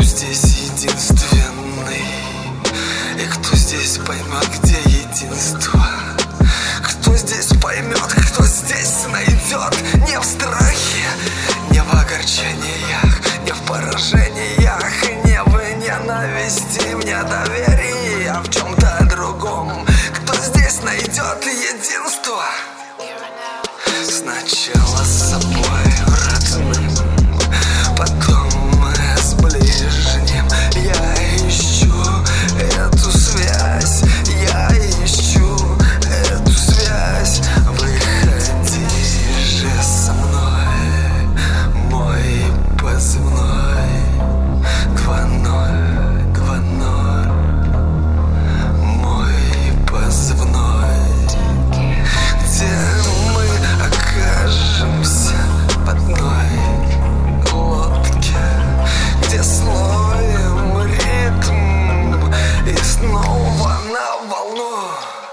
здесь единственный? И кто здесь поймет, где единство? Кто здесь поймет, кто здесь найдет? Не в страхе, не в огорчениях, не в поражениях, и не в ненависти, в недоверии, а в чем-то другом. Кто здесь найдет единство? Сначала с собой родным, потом с ближним. Я ищу эту связь, я ищу эту связь. Выходи же со мной, мой позывной 2020, мой позывной. Где мы окажемся в одной лодке, где словим ритм и снова на волну.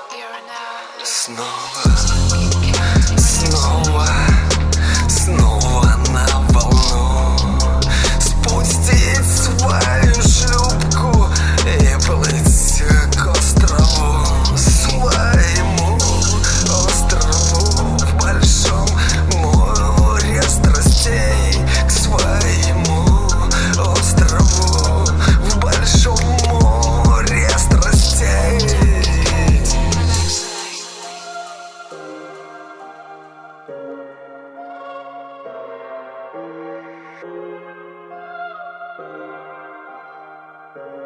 Снова, снова, снова на волну. Спустить свою шлюпку и плыть к острову, своему острову в большом море страстей, к своему острову в большом море страстей.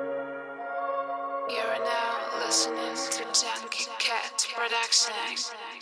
You're now listening to Junkie Cat Production.